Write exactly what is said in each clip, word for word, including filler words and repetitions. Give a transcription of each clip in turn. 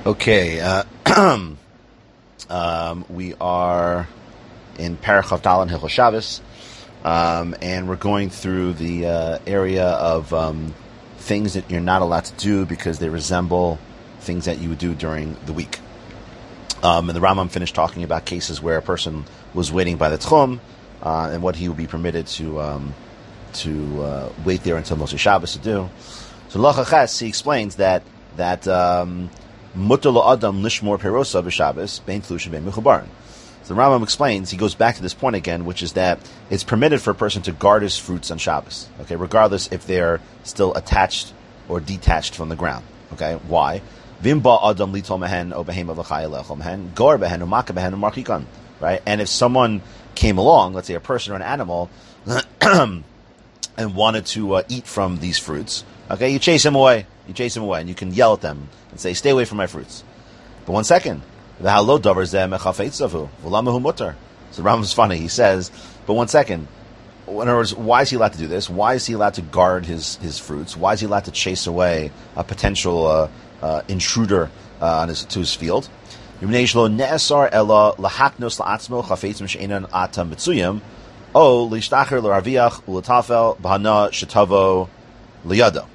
Okay, uh, um, we are in Parachav Dalan Hilchos Shabbos, um, and we're going through the uh, area of um, things that you're not allowed to do because they resemble things that you would do during the week. Um, and the Rambam finished talking about cases where a person was waiting by the Tchum, uh, and what he would be permitted to um, to uh, wait there until Moshe Shabbos to do. So Lacha Ches, he explains that that um, Mutter lo Adam lishmor perosa b'Shabbos bein tlushin bein mechubarin. So the Rambam explains, he goes back to this point again, which is that it's permitted for a person to guard his fruits on Shabbos, okay, regardless if they're still attached or detached from the ground. Okay, why? Vimba Adam litol mehen o behema v'chaya lechol mehen gor behen o maka behen o marchikan. Right, and if someone came along, let's say a person or an animal, and wanted to uh, eat from these fruits, okay, you chase him away. You chase him away, and you can yell at them and say, "Stay away from my fruits." But one second, the hallo davar zeh mechafetzavu v'lamahu mutar. So the Rambam's funny. He says, "But one second. In other words, why is he allowed to do this? Why is he allowed to guard his, his fruits? Why is he allowed to chase away a potential uh, uh, intruder uh, on his, to his field?" ne'esar ela lahaknos la'atzmo chafetzim she'enan atam mitzuyim o lishtacher l'raviach u'latafel b'hana shetavo liyado.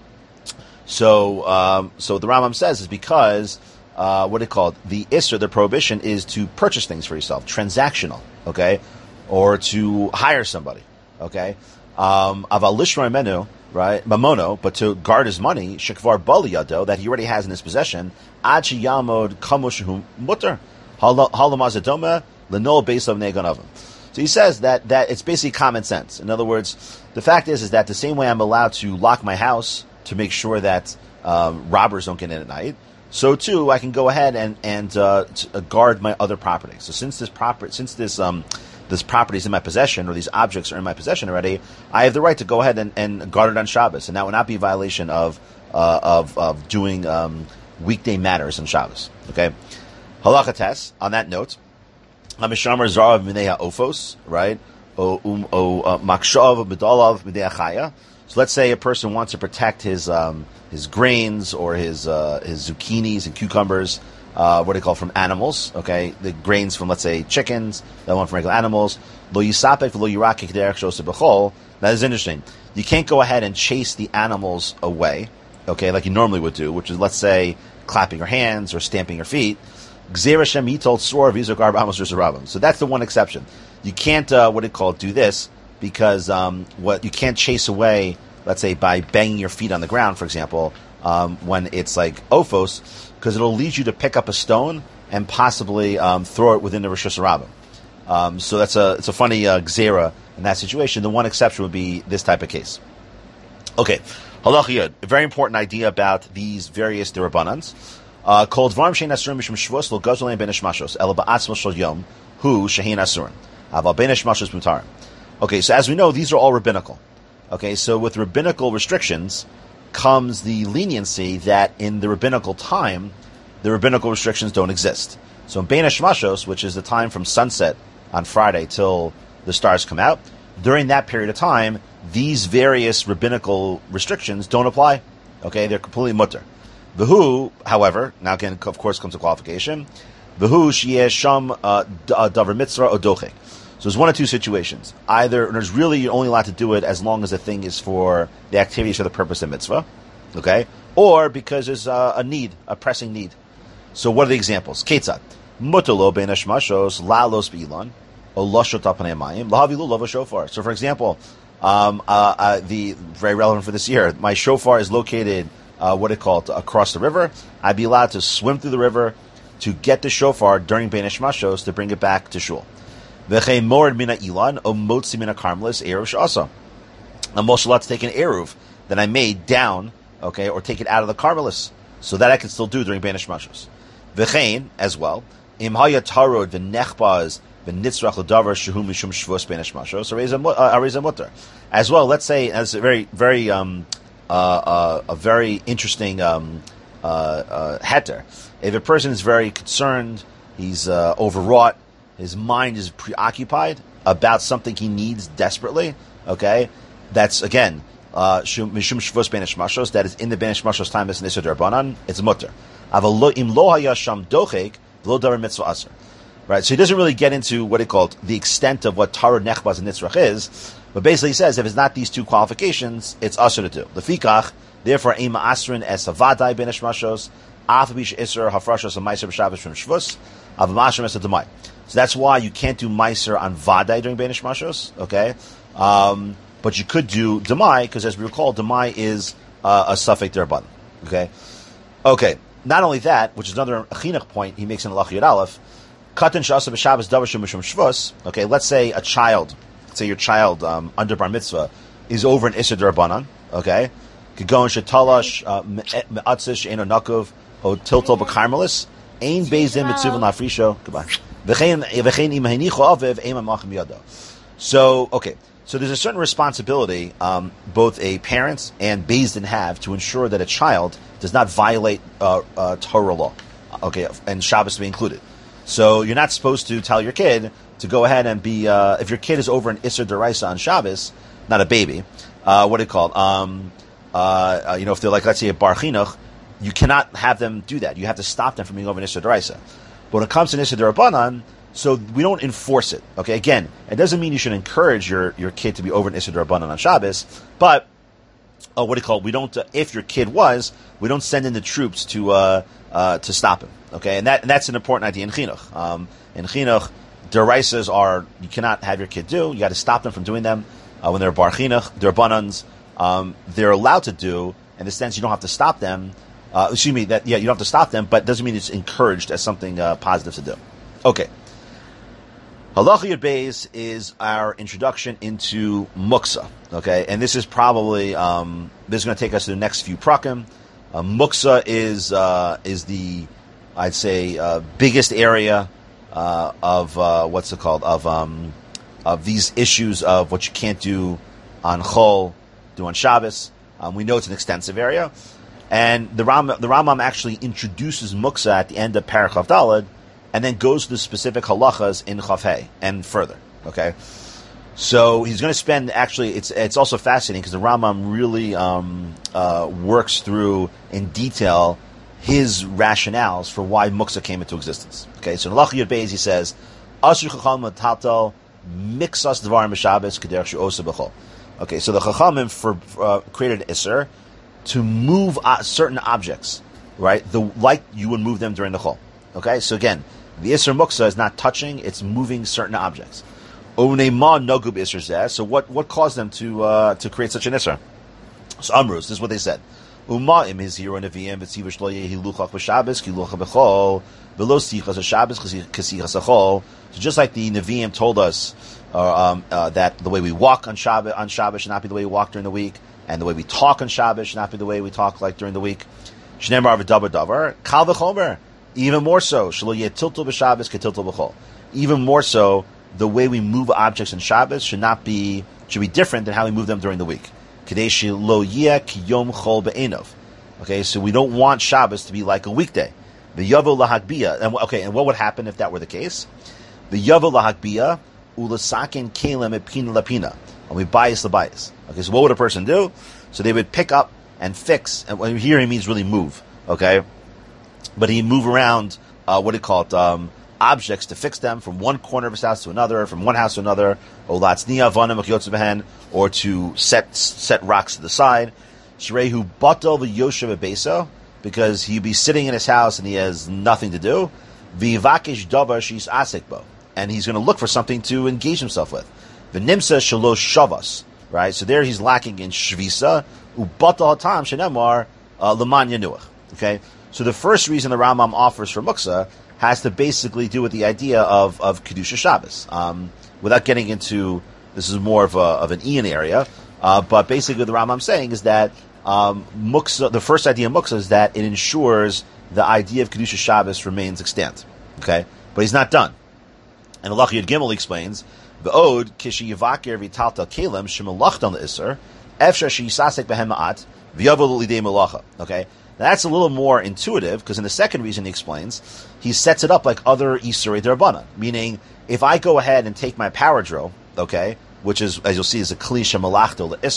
So, um, so the Rambam says is because uh, what it called the isser, the prohibition is to purchase things for yourself, transactional, okay, or to hire somebody, okay. Um, aval lishroi menu, right, mamono, but to guard his money, shekvar bali yado, that he already has in his possession, ad sheyamod kamoshum mutter halamazadoma lenol beisav neganavim. So he says that that it's basically common sense. In other words, the fact is is that the same way I'm allowed to lock my house to make sure that um, robbers don't get in at night, so too I can go ahead and and uh, t- uh, guard my other property. So since this property, since this um, this property is in my possession, or these objects are in my possession already, I have the right to go ahead and, and guard it on Shabbos, and that would not be a violation of uh, of of doing um, weekday matters on Shabbos. Okay, halacha tes. On that note, Hamishamar zarav mineha ofos, right? O um o makshav bedalav mineha chaya. So let's say a person wants to protect his um, his grains or his uh, his zucchinis and cucumbers, uh, what do they call from animals? Okay, the grains from, let's say, chickens, that one from regular animals. Lo yisapek v'lo yirakik derech shoseh b'chol. That is interesting. You can't go ahead and chase the animals away, okay, like you normally would do, which is, let's say, clapping your hands or stamping your feet. Gzeir Hashem yitol tzor v'yizok arba amos rabim. So that's the one exception. You can't, uh, what do you call it, do this. Because um, what you can't chase away, let's say, by banging your feet on the ground, for example, um, when it's like ophos, because it'll lead you to pick up a stone and possibly um, throw it within the Rishus Rabbim. Um, so that's a it's a funny uh, gzera in that situation. The one exception would be this type of case. Okay, halach yud, a very important idea about these various derabanans. Called dvarim shein asurim mishum shvus lo gazol ein ben hashmashos ela ba'atzmo shel yom hu shehin asurim aval ben hashmashos mutarim. Okay, so as we know, these are all rabbinical. Okay, so with rabbinical restrictions comes the leniency that in the rabbinical time, the rabbinical restrictions don't exist. So in Bein HaShmashos, which is the time from sunset on Friday till the stars come out, during that period of time, these various rabbinical restrictions don't apply. Okay, they're completely mutter. V'hu, however, now again, of course, comes a qualification. V'hu sheyeh sham davar mitzvah or dochek. So there's one of two situations. Either there's really you're only allowed to do it as long as the thing is for the activities for the purpose of mitzvah, okay, or because there's a, a need, a pressing need. So what are the examples? Ketzad mutalo ben hashmashos lalos b'ilan o loshot apanei mayim lahavilu lova shofar. So for example, um, uh, uh, the very relevant for this year, my shofar is located, uh, what it called, across the river. I'd be allowed to swim through the river to get the shofar during ben hashmashos to bring it back to shul. V'chein mored mina ilan o motzi mina karmelis eruv shasa. I'm also allowed to take an eruv that I made down, okay, or take it out of the karmelis, so that I can still do during Bein HaShmashos. V'chein, as well, im haya tarod v'nechbaz v'nitzrach l'davar shehu mishum shvus Bein HaShmashos areza mutter. As well, let's say, as a very, very, um, uh, uh, a very interesting um, uh, uh, heter. If a person is very concerned, he's uh, overwrought, his mind is preoccupied about something he needs desperately, okay? That's, again, uh, mishum shvus ben ishmashos, that is in the ben ishmashos time as an isur derbanan, it's mutter. Aval im lo hayasham dochek lo davar mitzvah aser. Right, so he doesn't really get into what he called the extent of what Torah nechbaz and nitzrach is, but basically he says if it's not these two qualifications, it's aser to do. The fikach, therefore, ema asrin es havadai ben ishmashos, afabish isur hafrashos and meiser b'shabbos from shvus, avamashim es demai. So that's why you can't do meiser on vadai during ben ishmashos, okay? Um, but you could do demai, because as we recall, demai is uh, a suffix derban, okay? Okay, not only that, which is another chinuch point he makes in Halach Yud Aleph, Katan shasa b'Shabbos davar shemishum shvus. Okay, let's say a child, let's say your child um, under bar mitzvah is over an isur derbanan. Okay, Gegon shetalash me'atzish eno nakov o tilto b'karmelis ein beizim mitzvah nafrisho. Goodbye. V'chein v'chein imahinicho aviv ema machem yado. So okay, so there's a certain responsibility um, both a parent and Beis Din have to ensure that a child does not violate uh, uh, Torah law. Okay, and Shabbos to be included. So you're not supposed to tell your kid to go ahead and be, uh, if your kid is over an Isser Deraisa on Shabbos, not a baby, uh, what do you call it? Um, uh, uh, you know, if they're like, let's say a Bar Chinuch, you cannot have them do that. You have to stop them from being over an Isser Deraisa. But when it comes to an Isser Derabanan, so we don't enforce it. Okay, again, it doesn't mean you should encourage your, your kid to be over an Isser Derabanan on Shabbos, but uh, what do you call it? We don't, uh, if your kid was, we don't send in the troops to, uh, uh, to stop him. Okay, and that and that's an important idea in chinuch. Um, in chinuch, deraisas are you cannot have your kid do. You got to stop them from doing them uh, when they're bar chinuch. They're banans. Um, they're allowed to do in the sense you don't have to stop them. Uh, excuse me, that yeah, you don't have to stop them, but it doesn't mean it's encouraged as something uh, positive to do. Okay, Halacha Yud Beis is our introduction into muksa. Okay, and this is probably um, this is going to take us to the next few prakim. Uh, muksa is uh, is the I'd say uh, biggest area uh, of uh, what's it called of um, of these issues of what you can't do on Chol, do on Shabbos. Um, we know it's an extensive area, and the Ram the Rambam actually introduces muksa at the end of Parach Chav Daled, and then goes to the specific halachas in Chav Hey and further. Okay, so he's going to spend actually it's it's also fascinating because the Rambam really um, uh, works through in detail his rationales for why muksa came into existence. Okay, so in Halach Yud Beis he says, "Asur chacham tatal mixas dvarim b'Shabbos k'derech she'osa b'chol." Okay, so the chachamim for uh, created an iser to move uh, certain objects, right? The like you would move them during the chol. Okay, so again, the iser muksa is not touching; it's moving certain objects. Onema nogub iser zeh. So what what caused them to uh, to create such an iser? So Amrus, this is what they said. Uma'im his hero neviim v'tzivish lo yehi luchach b'Shabbos ki luchach b'chol v'lo sichas Shabbos k'sichas achol. So just like the neviim told us uh, um, uh, that the way we walk on Shabbos on Shabbos should not be the way we walk during the week, and the way we talk on Shabbos should not be the way we talk like during the week. Shneimar v'davar davar kal v'chomer. Even more so, shelo yeh tiltul b'Shabbos k'tiltul b'chol. Even more so, the way we move objects in Shabbos should not be should be different than how we move them during the week. Okay, so we don't want Shabbos to be like a weekday. The Yavo lahagbiya, and okay, and what would happen if that were the case? The Yavo lahagbiya ulasakin kelim epina lapina, and we bias the bias. Okay, so what would a person do? So they would pick up and fix, and when here he means really move. Okay, but he move around. Uh, what do you call it? Um, objects to fix them from one corner of his house to another, from one house to another, or to set set rocks to the side. Shrehu batal v'yoshev beso, because he'd be sitting in his house and he has nothing to do. V'yivakish davar she's asekbo, and he's going to look for something to engage himself with. V'nimsa shalosh shavas, right? So there he's lacking in shvisa. Ubatal hatam shenemar leman yanuach. Okay, so the first reason the Rambam offers for muksa has to basically do with the idea of, of Kedusha Shabbos. Um, without getting into, this is more of a, of an Ian area, uh, but basically the Rambam saying is that um, muksa, the first idea of muksa is that it ensures the idea of Kedusha Shabbos remains extant. Okay? But he's not done. And Halach Yud Gimel explains, V'od kishi yivakir v'talta kelim shemalachtan le'isr efshar sheyisasek behem ma'at v'yavol lidei melacha. Okay? That's a little more intuitive, because in the second reason he explains, he sets it up like other Isurei D'Rabbanan, meaning if I go ahead and take my power drill, okay, which is, as you'll see, is a Kli Shemalachto L'Isser,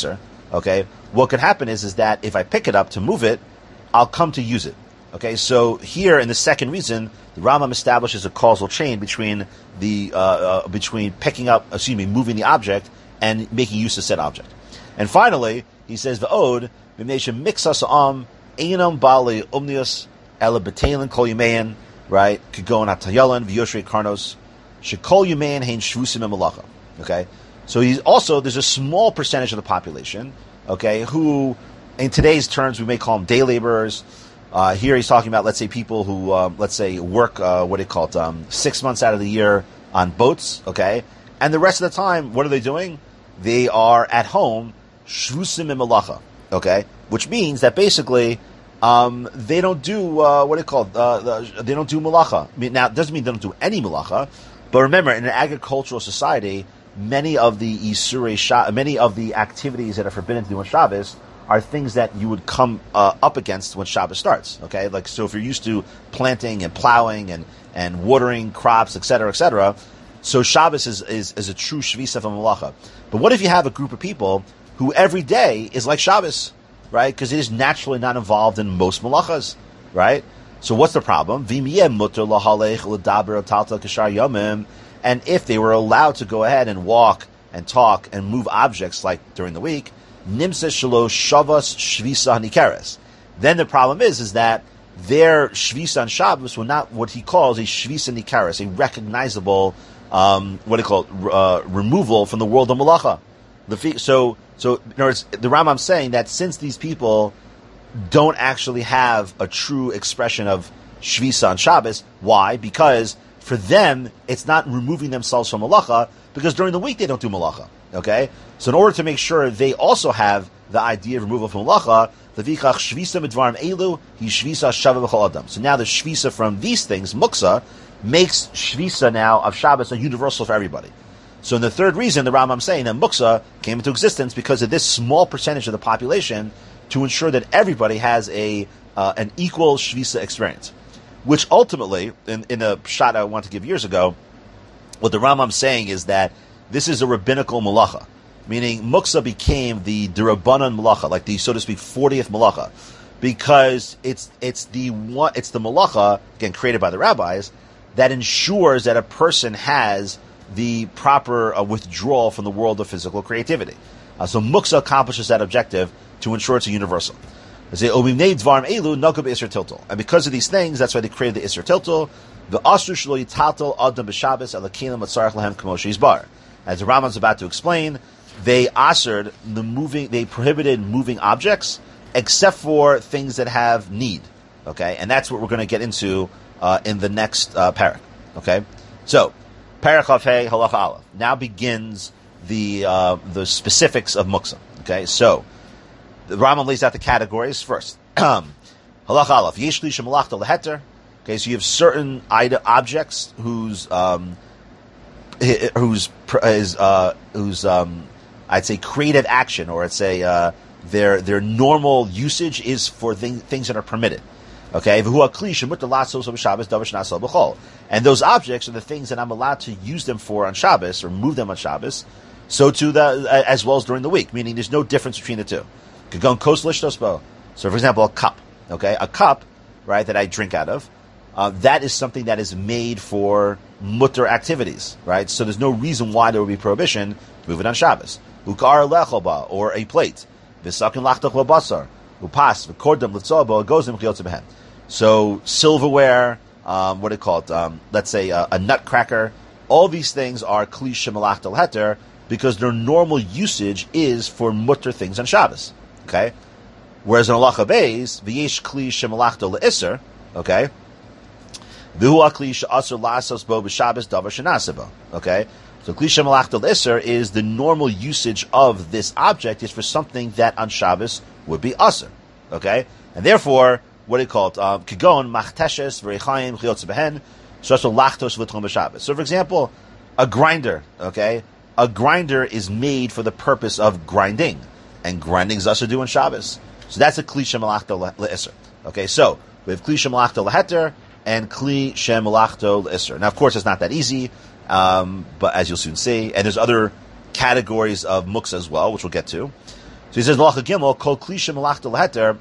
Okay, what could happen is is that if I pick it up to move it, I'll come to use it. Okay, so here in the second reason, the Rambam establishes a causal chain between the uh, uh, between picking up, excuse me, moving the object and making use of said object. And finally, he says v'od b'mnei mixas am einam bali omnius ela b'teilin kol yimein, right? Kagon hatayalan v'yoshrei karnos shekol yimein hein shvusim emalacha. Okay, so he's also there's a small percentage of the population, okay, who in today's terms we may call them day laborers. Uh, here he's talking about, let's say, people who, uh, let's say, work, uh, what do you call it, um, six months out of the year on boats, okay? And the rest of the time, what are they doing? They are at home, shvusim imalacha, okay? Which means that basically, um, they don't do, uh, what do you call it, uh, they don't do malacha. I mean, now, it doesn't mean they don't do any malacha, but remember, in an agricultural society, many of the isurei Shabbos, many of the activities that are forbidden to do on Shabbos are things that you would come uh, up against when Shabbos starts. Okay, like so, if you're used to planting and plowing and, and watering crops, et cetera, et cetera, so Shabbos is is, is a true shvisa of malacha. But what if you have a group of people who every day is like Shabbos, right? Because it is naturally not involved in most malachas, right? So what's the problem? And if they were allowed to go ahead and walk and talk and move objects like during the week, Nimsa shalosh shavas shvisa nikeres. Then the problem is, is that their shvisa on Shabbos were not what he calls a shvisa nikeres, a recognizable, um, what do you call it, uh, removal from the world of malacha. The so, so in other words, the Rambam's saying that since these people don't actually have a true expression of shvisa on Shabbos, why? Because for them, it's not removing themselves from malacha, because during the week they don't do malacha. Okay? So in order to make sure they also have the idea of removal from malacha, the vikach shvisa midvarim elu, he shvisa shava b'chol adam. So now the shvisa from these things, muksa, makes shvisa now of Shabbos a universal for everybody. So in the third reason, the Rambam saying that muksa came into existence because of this small percentage of the population to ensure that everybody has a uh, an equal shvisa experience. Which ultimately, in, in a shot I wanted to give years ago, what the Rambam's saying is that this is a rabbinical malacha, meaning muksa became the derabanan malacha, like the, so to speak, fortieth malacha, because it's it's the one, it's the malacha, again created by the rabbis, that ensures that a person has the proper uh, withdrawal from the world of physical creativity. Uh, so muksa accomplishes that objective to ensure it's a universal. And because of these things, that's why they created the Isser Tiltul. The Asur shelo yitaltel adam b'Shabbos ala kelim atzarich lahem k'mo sheisbar. As the Rambam's about to explain, they assured the moving, they prohibited moving objects except for things that have need. Okay, and that's what we're going to get into uh, in the next uh, parak. Okay, so parak Chaf Hei halacha aleph now begins the uh, the specifics of muksa. Okay, so the Rambam lays out the categories first. Halacha aleph yesh kli shemalachta leheter. Okay, so you have certain ida objects whose um, whose is uh, whose um, I'd say creative action, or I'd say uh, their their normal usage is for thing, things that are permitted. Okay, and those objects are the things that I'm allowed to use them for on Shabbos or move them on Shabbos. So too, the, as well as during the week, meaning there's no difference between the two. So, for example, a cup. Okay, a cup, right, that I drink out of. Uh, that is something that is made for mutter activities, right? So there's no reason why there would be prohibition to move it on Shabbos. Ukar lechoba, or a plate. V'sakin lachtach basar. Upas v'kordam l'tzobo gozim chiyotze behen. So silverware, um, what do you call it? Um, let's say a, a nutcracker. All these things are kli shemalachta l'heter because their normal usage is for mutter things on Shabbos. Okay, whereas in halacha beis v'yesh kli shemalachta le'isser. Okay. Okay, so klisha malachta l'isser is the normal usage of this object is for something that on Shabbos would be aser. Okay, and therefore, what do you call it? Kigon machteshes v'reichayim chiyotze behen shasol lachtos v'tchum b'Shabbos. So, for example, a grinder. Okay, a grinder is made for the purpose of grinding, and grinding is aser do on Shabbos. So that's a klisha malachta l'isser. Okay, so we have klisha malachta l'heter and kli shem malachto l'isser. Now, of course, it's not that easy, um, but as you'll soon see, and there's other categories of muksa as well, which we'll get to. he says, Malacha Gimel, Kol Klisha Malachta Leheter,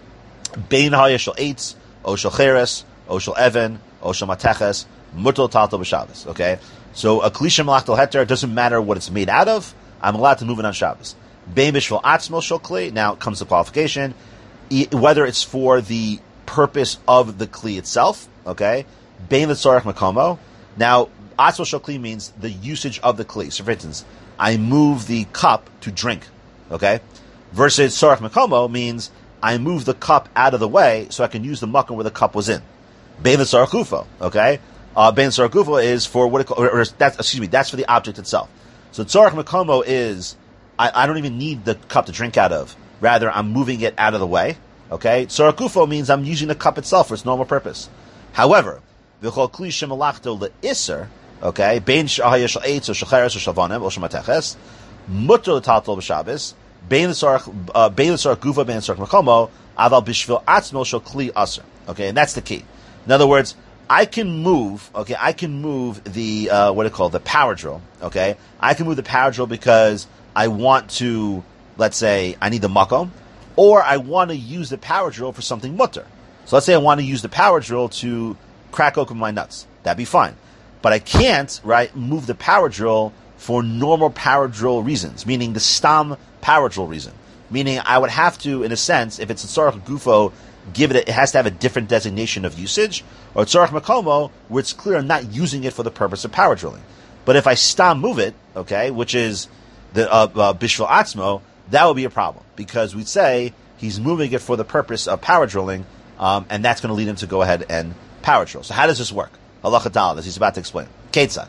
Bein Haya Shel Eitz, O Shel Cheres, O Shel Even, O Shel Mateches, Mutal Talto B'Shabbos. Okay? So a Klisha Malachta Leheter, doesn't matter what it's made out of, I'm allowed to move it on Shabbos. Bein B'Shvil Atzmo Shel Kli, now comes the qualification, whether it's for the purpose of the Kli itself, okay? Bein L'Tzorech Makomo. Now, Atzmo Shel Kli means the usage of the Kli. So for instance, I move the cup to drink, okay? Versus Tzorech Makomo means I move the cup out of the way so I can use the makom where the cup was in. Bein L'Tzorech Gufo, okay? Uh, Bein L'Tzorech Gufo is for what it call, or, or that's, excuse me, that's for the object itself. So Tzorech Makomo is, I, I don't even need the cup to drink out of. Rather, I'm moving it out of the way, okay? Tzorech Gufo means I'm using the cup itself for its normal purpose. However, V'chol Kli Shemalachto Le'Isser, okay, Bein Shahaya Shel Eitz or Shecheres or Shalvanim or Shemateches, Mutter L'Taltol B'Shabbos, Bein L'Tzorech Gufa, Bein L'Tzorech Makomo, Aval B'Shvil Atzmo Shel Kli Aser. Okay, and that's the key. In other words, I can move, okay, I can move the, uh, what do you call it, the power drill, okay? I can move the power drill because I want to, let's say, I need the makom, or I want to use the power drill for something mutter. So let's say I want to use the power drill to crack open my nuts. That'd be fine. But I can't, right, move the power drill for normal power drill reasons, meaning the stam power drill reason. Meaning I would have to, in a sense, if it's a tzorech gufo, give it, a, it has to have a different designation of usage, or tzorech makomo, where it's clear I'm not using it for the purpose of power drilling. But if I stam move it, okay, which is the uh, uh, bishvil atzmo, that would be a problem, because we'd say he's moving it for the purpose of power drilling, um, and that's going to lead him to go ahead and power drill. So how does this work? Halacha Daled, as he's about to explain. Ketzad.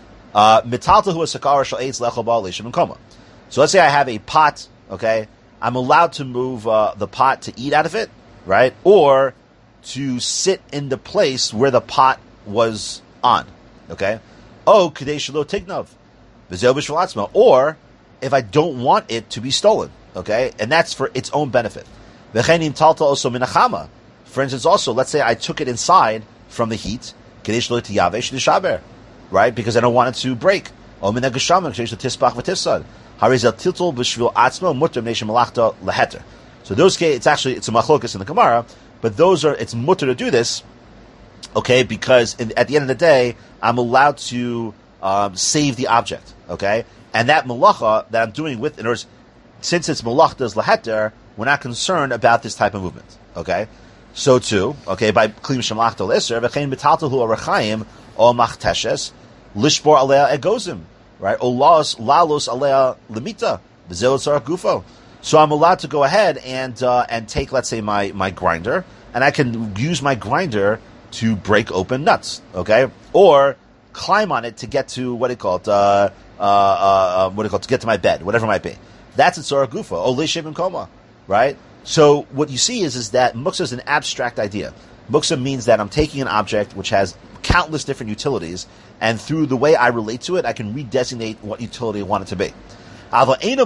Mitalta hu asakara shel eitz lechol ba leishim koma. So let's say I have a pot, okay, I'm allowed to move uh, the pot to eat out of it, right? Or to sit in the place where the pot was on, okay? Oh, kadei shelo tignov. V'zeh b'shvil atzmo. Or if I don't want it to be stolen, okay? And that's for its own benefit. V'chenim talta also minachama. For instance, also, let's say I took it inside from the heat, kadei shelo tiyavesh l'shaber, right? Because I don't want it to break. O min ha'geshamim kadei shelo tispach v'tifsad. Harizel tiltul b'shvil atzmo mutter b'nei malachta leheter. So those cases, it's actually, it's a machlokas in the Gemara, but those are, it's mutter to do this, okay, because in, at the end of the day, I'm allowed to um, save the object, okay? And that malacha that I'm doing with, in other words, since it's malachta's leheter, we're not concerned about this type of movement, okay? So too, okay, by klim shemlachta l'isser, v'chein betaltahu arachayim o machteshes, lishbor alea egozim, right? O lalos, lalos alea limita, v'zeh tzarach gufo. So I'm allowed to go ahead and uh, and take, let's say, my, my grinder, and I can use my grinder to break open nuts, okay? Or climb on it to get to, what do you call it, uh, uh, uh, what do you call it, to get to my bed, whatever it might be. That's a tzorah gufa, o leishim koma, right? So what you see is, is that muksa is an abstract idea. Muksa means that I'm taking an object which has countless different utilities, and through the way I relate to it, I can redesignate what utility I want it to be. But I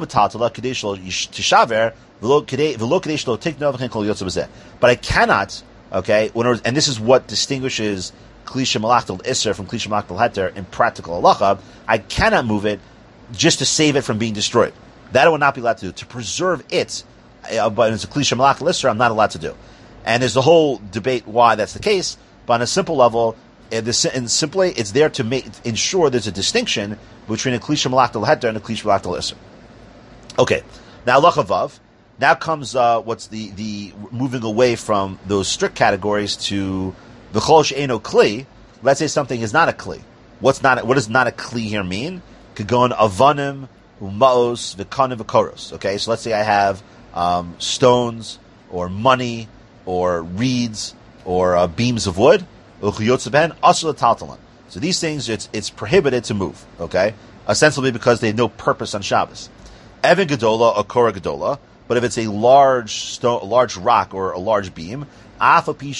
cannot, okay, and this is what distinguishes Klisha Malachtal Isser from Klisha Malachtal Heter in practical halacha, I cannot move it just to save it from being destroyed. That I would not be allowed to do. To preserve it, uh, but it's a Klisha Malachtal Isser, I'm not allowed to do. And there's a whole debate why that's the case, but on a simple level, and simply it's there to make, ensure there's a distinction between a Klisha Malachtal Heter and a Klisha Malachtal Isser. Okay, now halacha vav. Now comes uh, what's the, the moving away from those strict categories to v'chol she'eno kli. Let's say something is not a kli. What's not? What does not a kli here mean? Could go on avanim, umaos, v'kanim, v'koros. Okay, so let's say I have um, stones or money or reeds or uh, beams of wood. So these things, it's it's prohibited to move. Okay, ostensibly because they have no purpose on Shabbos. Evan gedola or kora gedola. But if it's a large stone, a large rock or a large beam, okay,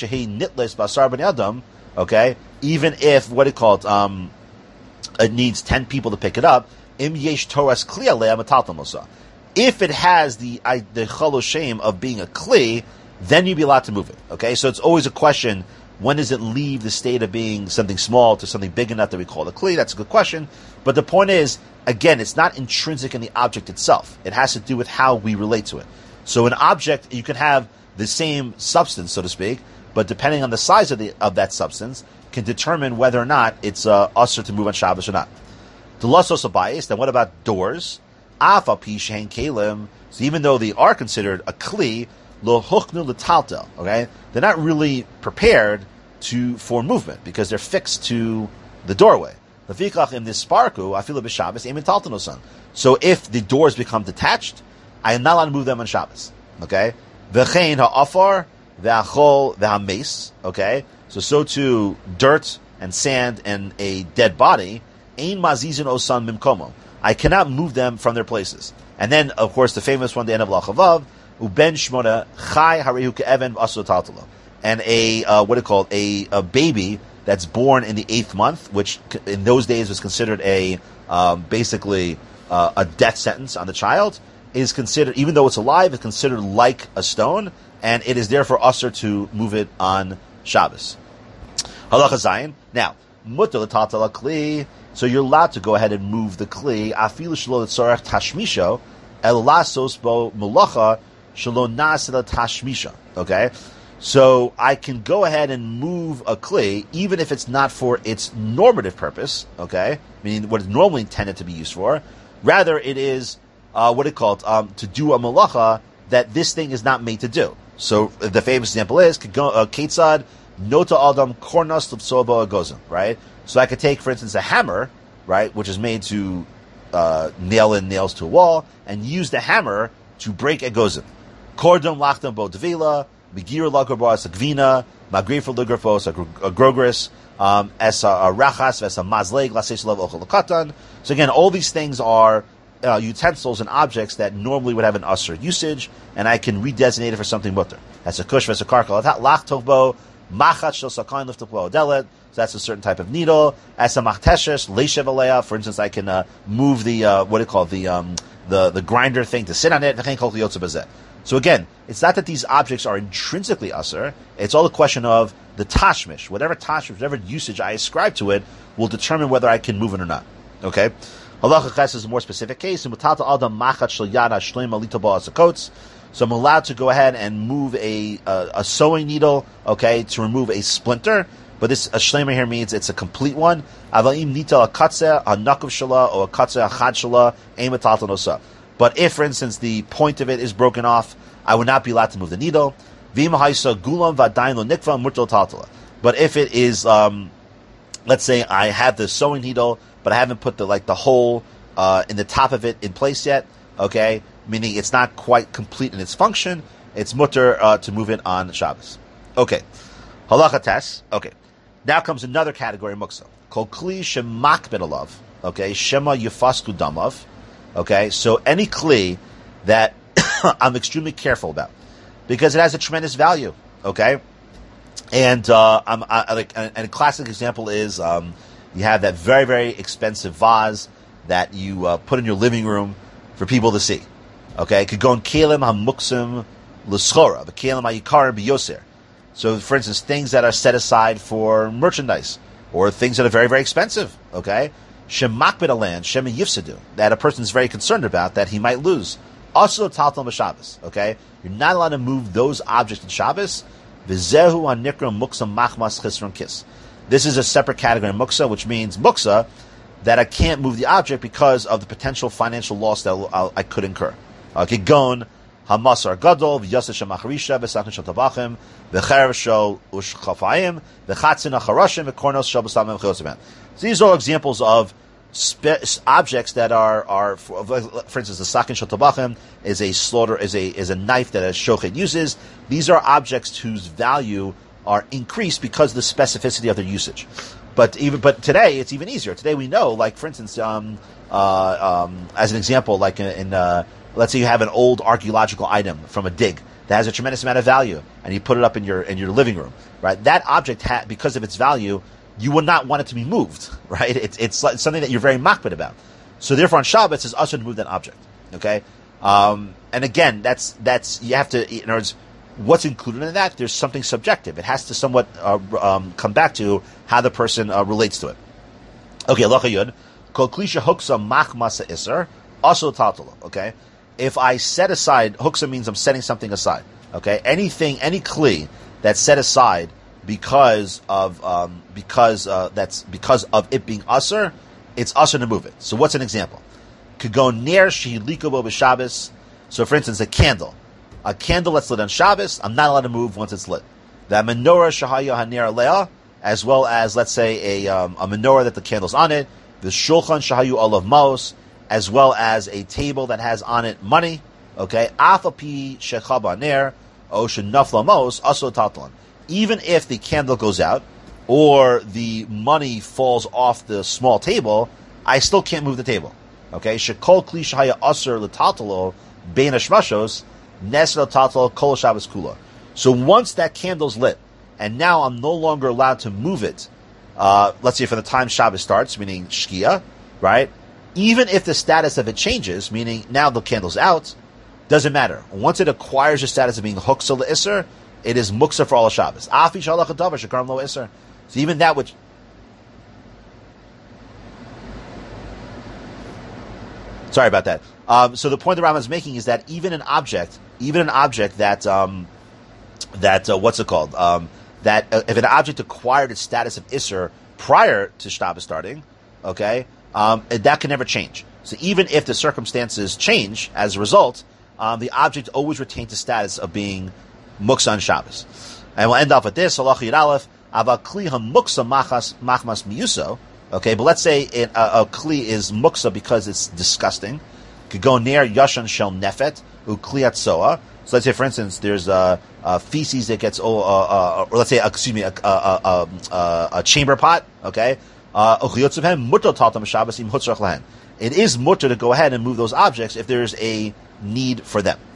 even if, what do you call it, um, it needs ten people to pick it up, if it has the the chaloshem of being a kli, then you'd be allowed to move it. Okay, so it's always a question, When does it leave the state of being something small to something big enough that we call it a kli? That's a good question. But the point is, again, it's not intrinsic in the object itself. It has to do with how we relate to it. So an object, you can have the same substance, so to speak, but depending on the size of the of that substance, can determine whether or not it's uh, usher to move on Shabbos or not. The lasos abayis. Then what about doors? Afa pishen kelim. So even though they are considered a kli, lo huchnu l'taltel. Okay, they're not really prepared to for movement because they're fixed to the doorway. Lefikach in this sparku, I feel a b'Shabbos emin taltanosan. So if the doors become detached, I am not allowed to move them on Shabbos. Okay, v'chein ha'afar v'achol v'hames. Okay. So, so too, dirt and sand and a dead body, ein mazizin osan mimkomo. I cannot move them from their places. And then, of course, the famous one, the end of Lachavav, uben shmona chai harihu ke'even aso taltalo. And a, uh, what do you call it, a, a baby that's born in the eighth month, which in those days was considered a, um, basically, uh, a death sentence on the child, is considered, even though it's alive, it's considered like a stone, and it is therefore usher to move it on Shabbos. Halacha Zayin. Now, mutter l'taltal kli. So you're allowed to go ahead and move the kli. Afilu shelo l'tzorach tashmisho el lasos bo mulacha shelo nasel tashmisha. Okay, so I can go ahead and move a kli even if it's not for its normative purpose. Okay, meaning what it's normally intended to be used for. Rather, it is uh, what it called um, to do a malacha that this thing is not made to do. So the famous example is ketzad. Nota Adam Kornos Lipsoba Agozim, right? So I could take, for instance, a hammer, right, which is made to uh, nail in nails to a wall, and use the hammer to break a gozim. Kordom Lachtam Bo Devila, Begir Lagarbos Agvina, Magrifo Lugrafos Agrogris, um Esa Rachas, Esa Mazleg, Laseslav Ocholokatan. So again, all these things are uh, utensils and objects that normally would have an usher usage, and I can redesignate it for something mutter. That's a kush, that's a karkal, Lachtovbo. Machat shel sakain liftaplo delet. So that's a certain type of needle. As a machteshes leishev aleya. For instance, I can uh, move the uh, what do you call it? the um, the the grinder thing to sit on it. So again, it's not that these objects are intrinsically usher. It's all a question of the tashmish. Whatever tashmish, whatever usage I ascribe to it, will determine whether I can move it or not. Okay. Halacha ches is a more specific case. So I'm allowed to go ahead and move a a, a sewing needle, okay, to remove a splinter. But this a shleima here means it's a complete one. Avaim nita a katze a nakav shala or a katze a chad shala aim nosa. But if, for instance, the point of it is broken off, I would not be allowed to move the needle. V'im haisa gulam v'adayin lo nikva murtal taltala. But if it is, um, let's say I have the sewing needle, but I haven't put the like the hole uh, in the top of it in place yet, okay. Meaning it's not quite complete in its function, it's mutter uh, to move it on Shabbos. Okay. Halacha tes. Okay. Now comes another category of muksa. Kol kli shemakbet alav. Okay. Shema yufasku damav. Okay. So any kli that I'm extremely careful about because it has a tremendous value. Okay. And uh, I'm I, like, and a classic example is um, you have that very very expensive vase that you uh, put in your living room for people to see. Okay, it could go in kelim hamuksim l'schora, but kelim ha'yikarim b'yoser. So, for instance, things that are set aside for merchandise, or things that are very, very expensive. Okay, shemakbet alan shem yifsadu, that a person is very concerned about that he might lose. Also, taltal b'Shabbos. Okay, you're not allowed to move those objects in Shabbos. V'zehu hanikra muksa machmas chisron kis. This is a separate category of muksa, which means muksa that I can't move the object because of the potential financial loss that I'll, I could incur. Kigon hamasar gadol v'yaseh shemacharisha v'sachin shel tabachim v'cherev shel ushchafayim v'chatzin acharashim v'kornos shel b'samim v'chosevim. So these are examples of spe- objects that are are for, for instance, the sakin shel tabachim is a slaughter is a is a knife that a shochet uses. These are objects whose value are increased because of the specificity of their usage. But even but today it's even easier. Today we know, like for instance, um, uh, um, as an example, like in, in uh, let's say you have an old archaeological item from a dig that has a tremendous amount of value, and you put it up in your in your living room, right? That object, ha- because of its value, you would not want it to be moved, right? It's it's, like something that you're very makbid about. So therefore, on Shabbat, it's usher to move that object. Okay, um, and again, that's that's you have to. In other words, what's included in that? There's something subjective. It has to somewhat uh, um, come back to how the person uh, relates to it. Okay, halacha yud. Kol klisha huksa machmasa iser also tatalo. Okay, if I set aside, huksa means I'm setting something aside. Okay, anything, any kli that's set aside because of um, because uh, that's because of it being usher, it's usher to move it. So what's an example? Could go near shehilikobo b'Shabbos. So for instance, a candle, a candle that's lit on Shabbos, I'm not allowed to move once it's lit. The menorah shahaya haner alea, as well as let's say a um, a menorah that the candle's on it. The shulchan shahayu olav maos, as well as a table that has on it money. Okay, afapi shechaba ner o shenafla maos aso tatlan. Even if the candle goes out or the money falls off the small table, I still can't move the table. Okay, shekol kli shahaya aser letatalo bein hashmashos nesel tatalo kol Shabbos kula. So once that candle's lit, and now I'm no longer allowed to move it. Uh, let's say from the time Shabbos starts, meaning Shkia, right? Even if the status of it changes, meaning now the candle's out, doesn't matter. Once it acquires the status of being huksa le'isr, it is muksa for all of Shabbos. Afi shalach hadavar shekaram lo isr. So even that which... Sorry about that. Um, so the point the Rambam is making is that even an object, even an object that, um, that uh, what's it called? Um, that uh, if an object acquired its status of Isser prior to Shabbos starting, okay, um, that can never change. So even if the circumstances change as a result, um, the object always retains the status of being Muksa on Shabbos. And we'll end off with this, Halacha Yud Aleph, Ava Kli HaMuksa Machmas Miyuso, okay, but let's say it, uh, a Kli is Muksa because it's disgusting. Could go near Yashan Shel Nefet, U Kliat Soa. So let's say, for instance, there's a, a feces that gets, oh, uh, uh, or let's say, uh, excuse me, a, a, a, a, a chamber pot, okay? Uh, it is mutter to go ahead and move those objects if there's a need for them.